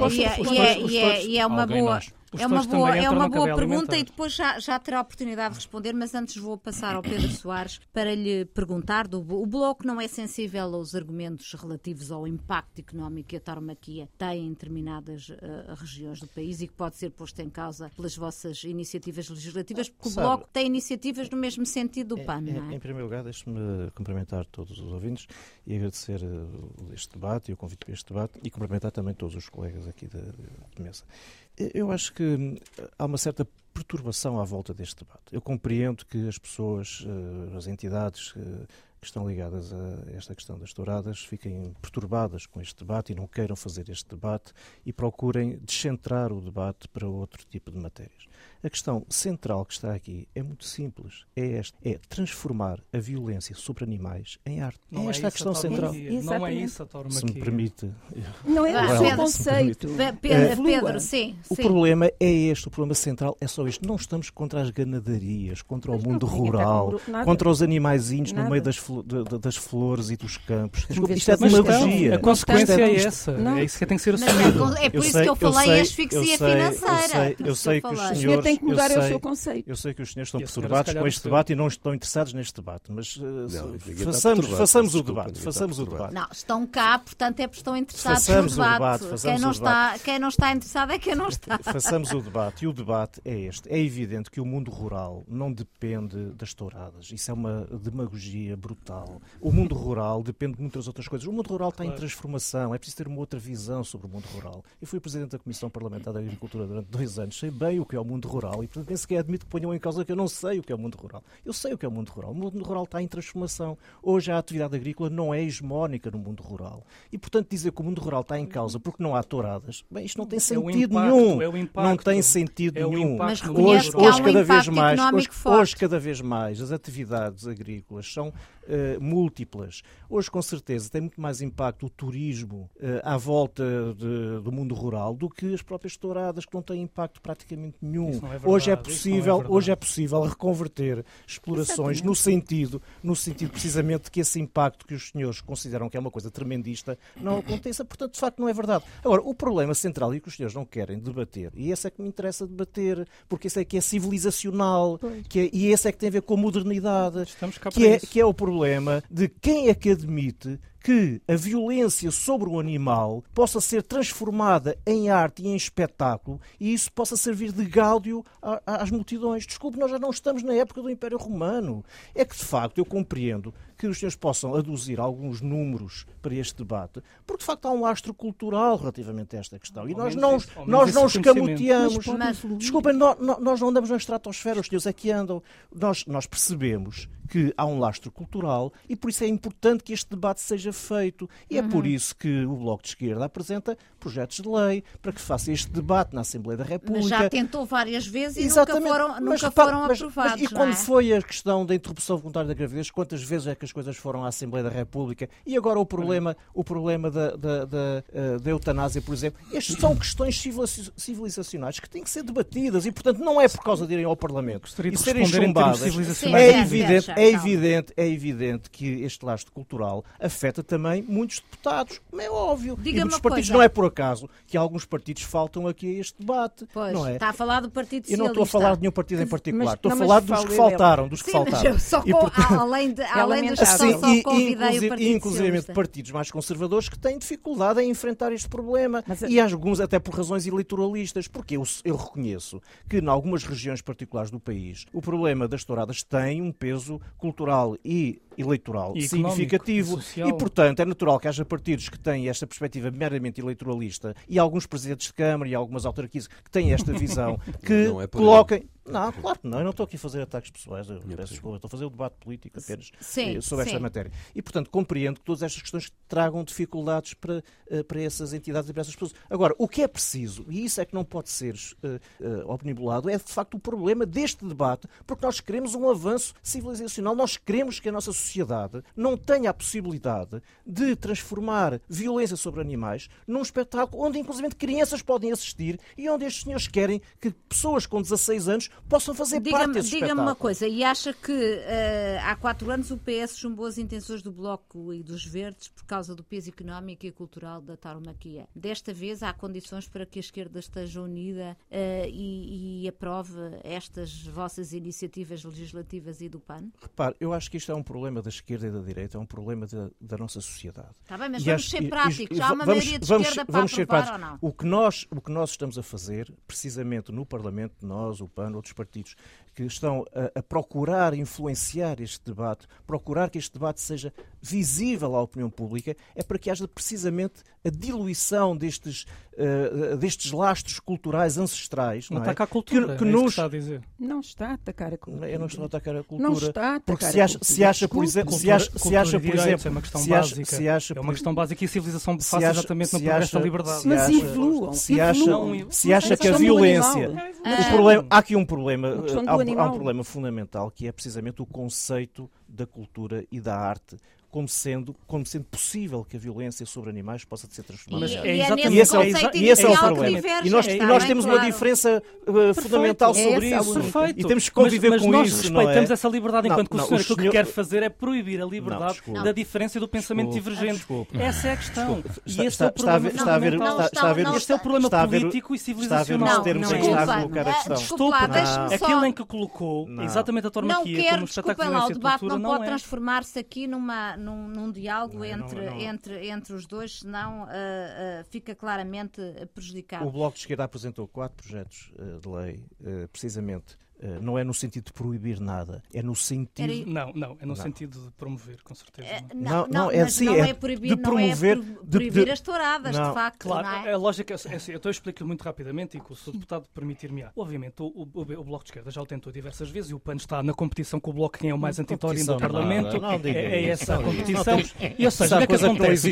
E é uma boa... É uma boa pergunta e depois já terá a oportunidade de responder, mas antes vou passar ao Pedro Soares para lhe perguntar. O Bloco não é sensível aos argumentos relativos ao impacto económico que a tauromaquia tem em determinadas regiões do país e que pode ser posto em causa pelas vossas iniciativas legislativas, porque o Bloco tem iniciativas no mesmo sentido do PAN, não é? Em primeiro lugar, deixe-me cumprimentar todos os ouvintes e agradecer este debate e o convite para este debate e cumprimentar também todos os colegas aqui da mesa. Eu acho que há uma certa perturbação à volta deste debate. Eu compreendo que as pessoas, as entidades que estão ligadas a esta questão das touradas fiquem perturbadas com este debate e não queiram fazer este debate e procurem descentrar o debate para outro tipo de matérias. A questão central que está aqui é muito simples. É transformar a violência sobre animais em arte. Não esta é a questão central. Não é isso a tauromaquia. Se me permite. Não é o conceito. Pedro, sim. O problema é este. O problema central é só este. Não estamos contra as ganadarias, contra o mundo rural, contra os animaizinhos no meio das flores e dos campos. Isto é demagogia. A consequência é essa. É isso que tem que ser assumido. É por isso que eu falei em asfixia financeira. Eu sei que os senhores senhor tem que mudar o seu conceito. Eu sei que os senhores estão perturbados com este debate e não estão interessados neste debate, mas façamos o debate. Não, estão cá, portanto é porque estão interessados no debate. Quem não está interessado é quem não está. Façamos o debate, e o debate é este. É evidente que o mundo rural não depende das touradas. Isso é uma demagogia brutal. O mundo rural depende de muitas outras coisas. O mundo rural está em transformação, é preciso ter uma outra visão sobre o mundo rural. Eu fui presidente da Comissão Parlamentar da Agricultura durante 2 anos, sei bem o que é o mundo rural e, portanto, nem sequer admito que ponham em causa que eu não sei o que é o mundo rural. Eu sei o que é o mundo rural. O mundo rural está em transformação. Hoje a atividade agrícola não é hegemónica no mundo rural. E, portanto, dizer que o mundo rural está em causa porque não há touradas, bem, isto não tem sentido nenhum. Não tem sentido nenhum. Mas hoje cada vez mais as atividades agrícolas são múltiplas. Hoje, com certeza, tem muito mais impacto o turismo à volta do mundo rural do que as próprias touradas, que não têm impacto praticamente nenhum. Hoje é possível reconverter explorações no sentido precisamente que esse impacto que os senhores consideram que é uma coisa tremendista não aconteça. Portanto, de facto, não é verdade. Agora, o problema central e que os senhores não querem debater, e esse é que me interessa debater, porque esse é que é civilizacional, e esse é que tem a ver com a modernidade, que é o problema de quem é que admite que a violência sobre o animal possa ser transformada em arte e em espetáculo e isso possa servir de gáudio às multidões. Desculpe, nós já não estamos na época do Império Romano. É que, de facto, eu compreendo que os senhores possam aduzir alguns números para este debate, porque, de facto, há um lastro cultural relativamente a esta questão. E nós não escamoteamos. Desculpem, nós não andamos na estratosfera, os senhores é que andam. Nós percebemos que há um lastro cultural e, por isso, é importante que este debate seja feito. E é por isso que o Bloco de Esquerda apresenta projetos de lei para que faça este debate na Assembleia da República. Mas já tentou várias vezes e nunca foram aprovados. E quando foi a questão da interrupção voluntária da gravidez, quantas vezes é que as coisas foram à Assembleia da República? E agora o problema da eutanásia, por exemplo. Estas são questões civilizacionais que têm que ser debatidas e, portanto, não é por causa de irem ao Parlamento e serem chumbadas. É evidente que este lastro cultural afeta também muitos deputados, como é óbvio. E muitos partidos, não é por acaso que alguns partidos faltam aqui a este debate. Pois, não é? Está a falar do Partido Socialista. Eu não estou a falar de nenhum partido em particular. Estou a falar dos que faltaram. Além dos que só convidei o Partido inclusive partidos mais conservadores que têm dificuldade em enfrentar este problema. E alguns até por razões eleitoralistas. Porque eu reconheço que em algumas regiões particulares do país o problema das touradas tem um peso cultural e eleitoral e significativo e, portanto, é natural que haja partidos que têm esta perspectiva meramente eleitoralista e alguns presidentes de Câmara e algumas autarquias que têm esta visão que coloquem... Não, claro que não. Eu não estou aqui a fazer ataques pessoais. Estou a fazer o debate político apenas sobre esta matéria. E, portanto, compreendo que todas estas questões tragam dificuldades para essas entidades e para essas pessoas. Agora, o que é preciso, e isso é que não pode ser omnibulado, é, de facto, o problema deste debate, porque nós queremos um avanço civilizacional. Nós queremos que a nossa sociedade não tenha a possibilidade de transformar violência sobre animais num espetáculo onde, inclusive, crianças podem assistir e onde estes senhores querem que pessoas com 16 anos possam fazer parte desse espetáculo. Diga-me uma coisa, e acha que há 4 anos o PS chumbou as intenções do Bloco e dos Verdes por causa do peso económico e cultural da tauromaquia? Desta vez há condições para que a esquerda esteja unida e aprove estas vossas iniciativas legislativas e do PAN? Repare, eu acho que isto é um problema da esquerda e da direita, é um problema da nossa sociedade. Está bem, mas vamos ser práticos. Há uma maioria de esquerda para aprovar ou não? O que nós estamos a fazer, precisamente no Parlamento, nós, o PAN, outros partidos que estão a procurar influenciar este debate, procurar que este debate seja visível à opinião pública, é para que haja precisamente a diluição destes lastros culturais ancestrais. Não ataca a cultura, que nos... está a dizer. Não está a atacar a cultura. Eu não estou a atacar a cultura. Não está a atacar porque se acha, por exemplo... É uma questão básica. É uma questão básica e a civilização faz exatamente no progresso da liberdade. Mas evoluam. Se acha que a violência... Há aqui um problema... Há um problema fundamental que é precisamente o conceito da cultura e da arte como sendo possível que a violência sobre animais possa ser transformada. Mas em é arte. nesse conceito inicial que diverge. E nós temos uma diferença fundamental sobre isso. Perfeito. E temos que conviver com nós isso. respeitamos essa liberdade, enquanto que o senhor senhor... o que quer fazer é proibir a liberdade da diferença do pensamento divergente. Essa é a questão. E esse é o problema. Este é o problema político e civilizacional. Aquilo em que colocou, exatamente a tauromaquia como espetáculo de violência de cultura, não pode transformar-se aqui num diálogo entre os dois, senão fica claramente prejudicado. O Bloco de Esquerda apresentou 4 projetos de lei, precisamente. Não é no sentido de proibir nada, é no sentido... É no sentido de promover, com certeza. Não é proibir, de promover, proibir as touradas, de facto. Claro, não é? A lógica é assim, eu explico muito rapidamente e que o Sr. Deputado permitir-me. Obviamente, o Bloco de Esquerda já o tentou diversas vezes e o PAN está na competição com o Bloco, quem é o mais antitório do Parlamento. É essa a competição. E ou seja, o que é que acontece?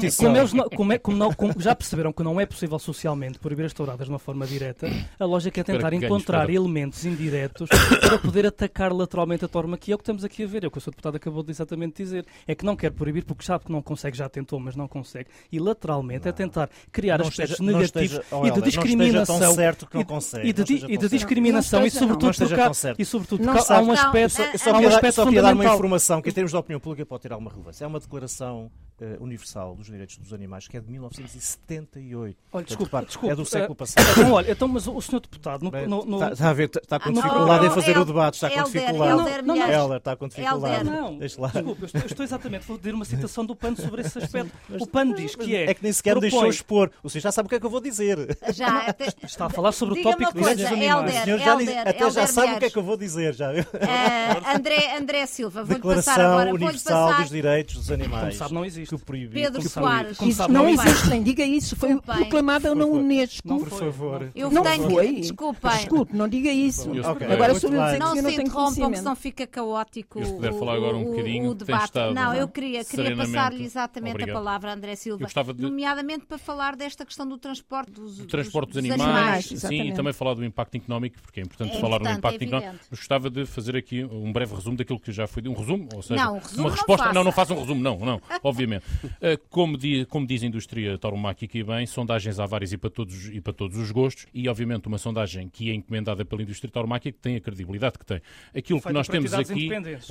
Como já perceberam que não é possível socialmente proibir as touradas de uma forma direta, a lógica é tentar encontrar elementos indiretos para poder atacar lateralmente a tauromaquia. É o que estamos aqui a ver, é o que o Sr. Deputado acabou de exatamente dizer. É que não quer proibir porque sabe que não consegue, já tentou, mas não consegue. E lateralmente é tentar criar aspectos negativos e de discriminação. E de discriminação e sobretudo há um aspecto só queria dar uma fundamental. informação que em termos de opinião pública pode ter alguma relevância. É uma declaração universal dos direitos dos animais que é de 1978. Olha, desculpa. É do século passado. Mas o Sr. Deputado... Está a ver, está com dificuldade em fazer o debate, está com dificuldade. Helder, está com dificuldade. Desculpa, eu estou exatamente, vou dizer uma citação do PAN sobre esse aspecto. O PAN diz que é que nem sequer me deixou expor. O senhor já sabe o que é que eu vou dizer. Está a falar sobre o tópico dos animais. O senhor já sabe o que é que eu vou dizer. André Silva, vou-lhe passar agora. Declaração Universal dos Direitos dos Animais. Como sabe, não existe. Pedro Soares. Não existem, diga isso. Foi proclamada na Unesco. Por favor. Não foi. Desculpem. Desculpe, não diga isso. Okay. Agora sobre dizer que não eu não se tenho interrompam, que conhecimento. senão fica caótico o debate. Não, eu queria passar-lhe exatamente Obrigado. a palavra a André Silva, nomeadamente para falar desta questão do transporte dos animais. Sim, e também falar do impacto económico, porque é importante falar do impacto económico. Mas gostava de fazer aqui um breve resumo daquilo que já foi. Um resumo? Ou seja, uma resposta. Não faça um resumo, não, obviamente. Como diz a indústria tauromáquica e bem, sondagens há várias e para todos os gostos, e obviamente uma sondagem que é encomendada pela indústria tauromáquica tem a credibilidade que tem. Aquilo que nós temos aqui,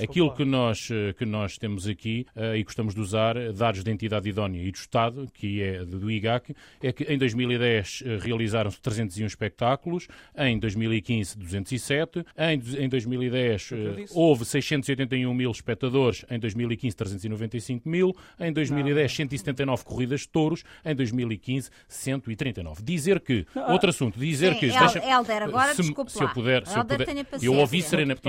que nós temos aqui e gostamos de usar, dados da entidade idónea e do Estado, que é do IGAC, é que em 2010 realizaram-se 301 espetáculos, em 2015 207, em 2010 houve 681 mil espectadores, em 2015 395 mil, em 2010 179 corridas de touros, em 2015 139. Outro assunto, Helder, agora desculpe se eu puder, eu ouvi serenamente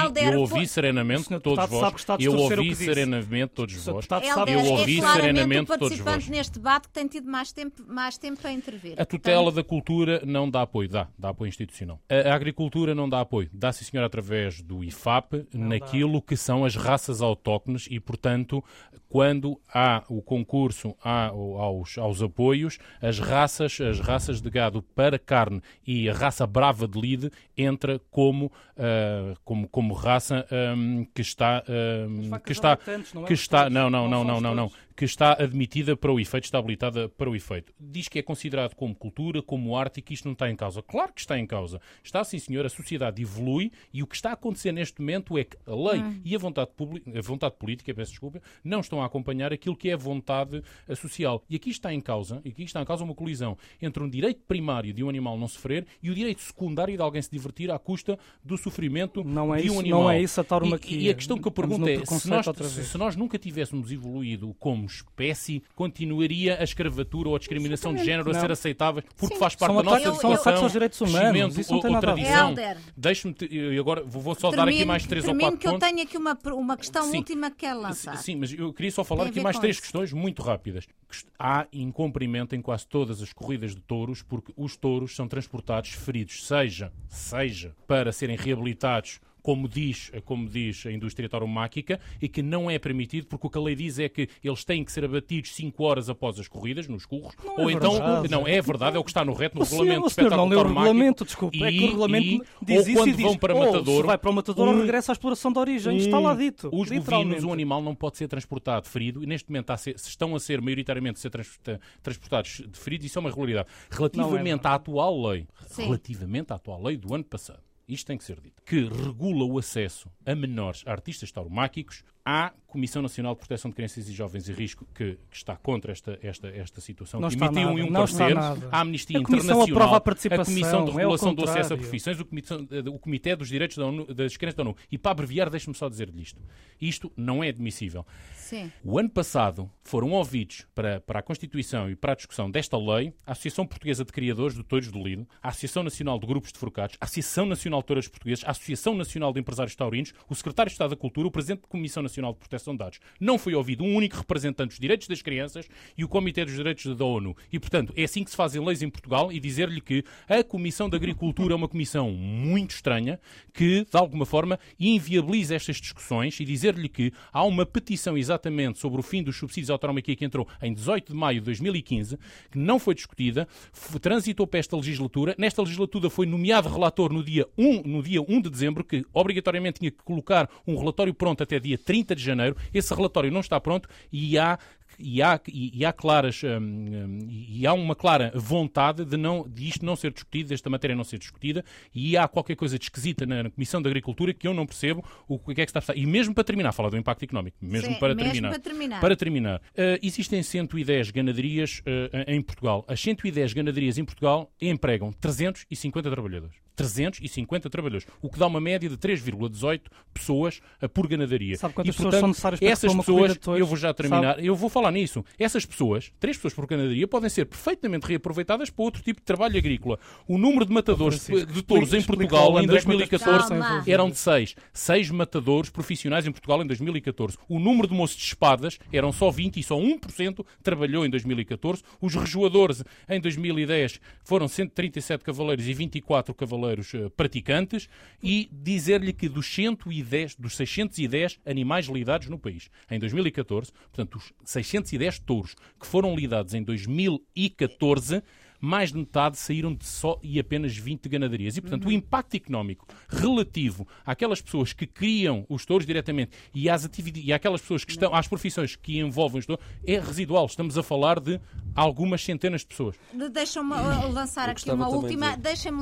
todos vós. Eu ouvi serenamente todos vós. Eu ouvi serenamente todos vós. Neste debate que tem tido mais tempo para intervir. A tutela da cultura não dá apoio, dá apoio institucional. A agricultura não dá apoio, dá sim senhor através do IFAP, naquilo que são as raças autóctones e, portanto, quando há o concurso aos apoios, as raças de gado para carne e a raça brava de lide entra como raça que está admitida para o efeito, está habilitada para o efeito. Diz que é considerado como cultura, como arte e que isto não está em causa. Claro que está em causa. Está, sim senhor, a sociedade evolui e o que está a acontecer neste momento é que a lei e a vontade política, não estão a acompanhar aquilo que é a vontade social. E aqui está em causa uma colisão entre um direito primário de um animal não sofrer e o direito secundário de alguém se divertir à custa do sofrimento de um animal. Não é isso a tauromaquia. E a questão que eu pergunto é, se nós nunca tivéssemos evoluído como espécie, continuaria a escravidura ou a discriminação de género a ser aceitável porque faz parte da nossa educação, direitos humanos, isso não tem nada a ver. Deixe-me, agora vou só dar aqui mais 3 ou 4 pontos. Que eu tenho aqui uma questão última que quero lançar. Sim, mas eu queria só falar aqui mais 3 questões muito rápidas. Há incumprimento em quase todas as corridas de touros porque os touros são transportados feridos, seja para serem reabilitados como diz a indústria tauromáquica, e que não é permitido, porque o que a lei diz é que eles têm que ser abatidos 5 horas após as corridas, nos curros, não é verdade, é o que está no regulamento do espetáculo não leu o tauromáquico. Regulamento, desculpa, é que o regulamento diz isso e diz, vão para Matadouro, se vai para o Matadouro ou regressa à exploração de origem, está lá dito. Os bovinos, um animal não pode ser transportado ferido, e neste momento estão a ser maioritariamente transportados de ferido, isso é uma regularidade. Relativamente à atual lei do ano passado, isto tem que ser dito, que regula o acesso a menores a artistas tauromáquicos, há Comissão Nacional de Proteção de Crianças e Jovens em Risco que está contra esta situação, não que emitiu um parecer, a Amnistia Internacional, a Comissão de Regulação do Acesso a Profissões, o Comitê dos Direitos das Crianças da ONU. E para abreviar, deixe-me só dizer-lhe isto. Isto não é admissível. Sim. O ano passado foram ouvidos para a Constituição e para a discussão desta lei a Associação Portuguesa de Criadores de Touros do Lido, a Associação Nacional de Grupos de Forcados, a Associação Nacional de Touros Portugueses, a Associação Nacional de Empresários Taurinos, o Secretário de Estado da Cultura, o Presidente da Comissão Nacional de Proteção de Dados. Não foi ouvido um único representante dos direitos das crianças e o Comitê dos Direitos da ONU. E, portanto, é assim que se fazem leis em Portugal, e dizer-lhe que a Comissão de Agricultura é uma comissão muito estranha, que, de alguma forma, inviabiliza estas discussões, e dizer-lhe que há uma petição exatamente sobre o fim dos subsídios à tauromaquia que entrou em 18 de maio de 2015, que não foi discutida, transitou para esta legislatura. Nesta legislatura foi nomeado relator no dia 1 de dezembro, que obrigatoriamente tinha que colocar um relatório pronto até dia 30 de janeiro. Esse relatório não está pronto e há uma clara vontade de isto não ser discutido, desta matéria não ser discutida, e há qualquer coisa de esquisita na Comissão de Agricultura que eu não percebo o que é que está a passar. E mesmo para terminar, falar do impacto económico, para terminar, existem 110 ganaderias em Portugal. As 110 ganaderias em Portugal empregam 350 trabalhadores. 350 trabalhadores, o que dá uma média de 3,18 pessoas por ganadaria. Sabe quantas e, portanto, pessoas são necessárias para essas uma pessoas, corrida de eu vou já terminar, eu vou falar nisso. Essas pessoas, 3 pessoas por ganadaria, podem ser perfeitamente reaproveitadas para outro tipo de trabalho agrícola. O número de matadores de touros em Portugal em 2014 eram de 6. 6 matadores profissionais em Portugal em 2014. O número de moços de espadas eram só 20 e só 1% trabalhou em 2014. Os rejoadores em 2010 foram 137 cavaleiros e 24 cavaleiros praticantes, e dizer-lhe que dos 610 animais lidados no país em 2014, portanto, os 610 touros que foram lidados em 2014, mais de metade saíram de só e apenas 20 ganaderias. E, portanto, o impacto económico relativo àquelas pessoas que criam os touros diretamente e àquelas pessoas que estão, às profissões que envolvem os touros, é residual. Estamos a falar de algumas centenas de pessoas. Deixem-me lançar aqui uma última,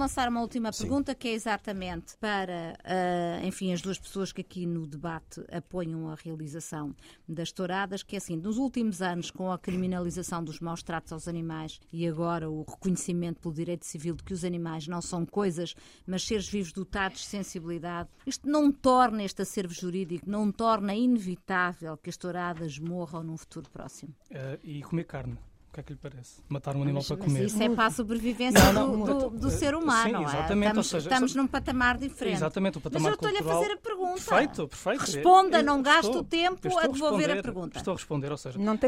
pergunta, que é exatamente para, enfim, as duas pessoas que aqui no debate apoiam a realização das touradas, que é assim, nos últimos anos, com a criminalização dos maus tratos aos animais e agora o reconhecimento pelo direito civil de que os animais não são coisas, mas seres vivos dotados de sensibilidade, isto não torna este acervo jurídico, não torna inevitável que as touradas morram num futuro próximo? E comer carne. O que é que lhe parece? Matar um animal para comer. Mas isso é para a sobrevivência do ser humano, sim, não é? Exatamente. Estamos num patamar diferente. Exatamente, o patamar cultural. Mas eu estou-lhe a fazer a pergunta. Perfeito. Responda, não gaste o tempo a devolver a pergunta. Estou a responder, ou seja, não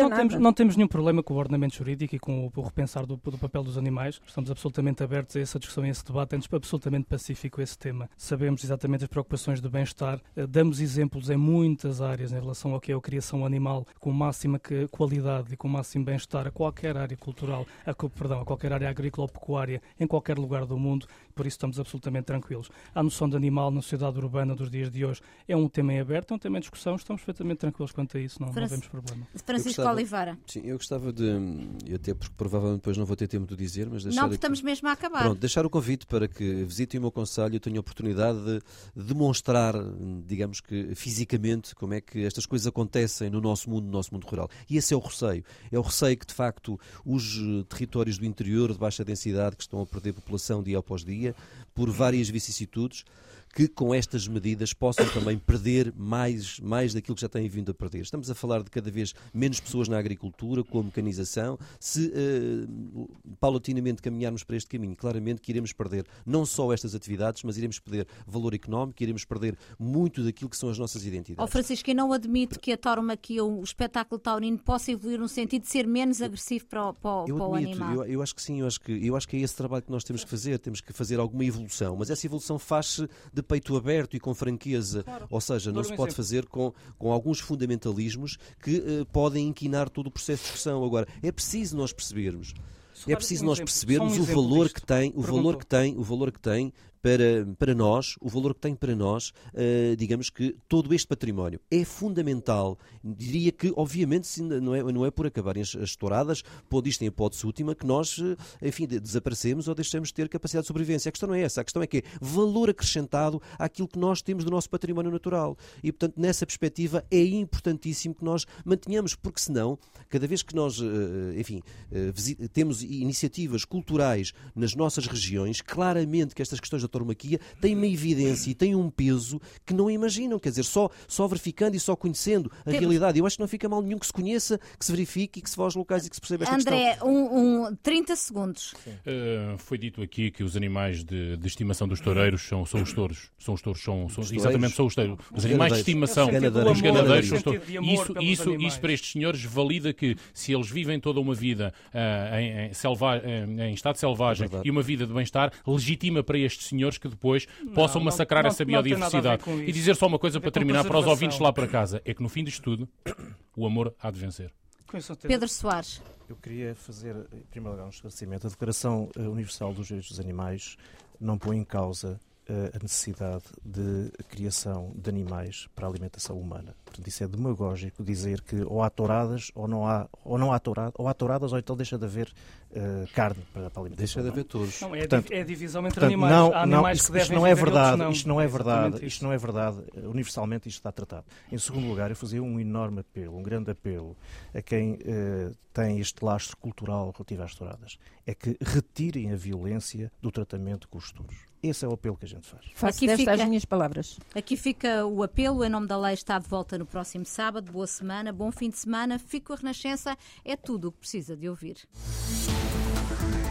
temos nenhum problema com o ordenamento jurídico e com o repensar do papel dos animais. Estamos absolutamente abertos a essa discussão e a esse debate. É absolutamente pacífico esse tema. Sabemos exatamente as preocupações de bem-estar. Damos exemplos em muitas áreas em relação ao que é a criação animal com máxima qualidade e com máximo bem-estar a qualquer área cultural, a qualquer área agrícola ou pecuária, em qualquer lugar do mundo, por isso estamos absolutamente tranquilos. A noção de animal na sociedade urbana dos dias de hoje é um tema em aberto, é um tema em discussão, estamos perfeitamente tranquilos quanto a isso, não vemos problema. Francisco Oliveira. Sim, eu gostava de, até porque provavelmente depois não vou ter tempo de dizer, mas deixar... Não, porque estamos mesmo a acabar. Pronto, deixar o convite para que visitem o meu concelho, eu tenho a oportunidade de demonstrar, digamos que fisicamente, como é que estas coisas acontecem no nosso mundo rural. E esse é o receio. É o receio que, de facto, os territórios do interior de baixa densidade que estão a perder população dia após dia, por várias vicissitudes, que com estas medidas possam também perder mais daquilo que já têm vindo a perder. Estamos a falar de cada vez menos pessoas na agricultura, com a mecanização. Se paulatinamente caminharmos para este caminho, claramente que iremos perder não só estas atividades, mas iremos perder valor económico, iremos perder muito daquilo que são as nossas identidades. Francisco, eu não admito que a tauromaquia, o espetáculo taurino, possa evoluir no sentido de ser menos agressivo para o animal. Eu acho que sim, eu acho que é esse trabalho que nós temos que fazer alguma evolução, mas essa evolução faz-se de peito aberto e com franqueza. Claro. Ou seja, não se pode fazer com alguns fundamentalismos que podem inquinar todo o processo de discussão. Agora, é preciso nós percebermos o valor que tem, para nós, digamos que todo este património é fundamental. Diria que, obviamente, não é por acabarem as touradas, pondo isto em hipótese última, que nós, enfim, desaparecemos ou deixamos de ter capacidade de sobrevivência. A questão não é essa. A questão é que é valor acrescentado àquilo que nós temos do nosso património natural. E, portanto, nessa perspectiva, é importantíssimo que nós mantenhamos, porque senão, cada vez que nós, temos iniciativas culturais nas nossas regiões, claramente que estas questões da tauromaquia têm uma evidência e têm um peso que não imaginam. Quer dizer, só verificando e só conhecendo a realidade. Eu acho que não fica mal nenhum que se conheça, que se verifique e que se vá aos locais e que se perceba esta questão. André, 30 segundos. Foi dito aqui que os animais de estimação dos toureiros são os touros. Exatamente, são os touros. Os animais de estimação dos ganadeiros são os touros. Isso para estes senhores valida que se eles vivem toda uma vida em estado selvagem e uma vida de bem-estar, legitima para estes senhores que depois possam massacrar essa biodiversidade. E dizer só uma coisa para terminar para os ouvintes lá para casa, é que no fim disto tudo, o amor há de vencer. Pedro Soares. Eu queria fazer, em primeiro lugar, um esclarecimento. A Declaração Universal dos Direitos dos Animais não põe em causa a necessidade de criação de animais para a alimentação humana. Portanto, isso é demagógico dizer que ou há touradas ou não há touradas, ou há touradas ou então deixa de haver carne para a alimentação Deixa de haver touros. Não, é a divisão entre animais. Há animais que devem isto não é verdade. Não. Isto não é verdade. Universalmente isto está tratado. Em segundo lugar, eu fazia um enorme apelo, um grande apelo a quem tem este lastro cultural relativo às touradas. É que retirem a violência do tratamento com os touros. Esse é o apelo que a gente faz. Faço as minhas palavras. Aqui fica o apelo. Em Nome da Lei está de volta no próximo sábado. Boa semana, bom fim de semana. Fique com a Renascença. É tudo o que precisa de ouvir.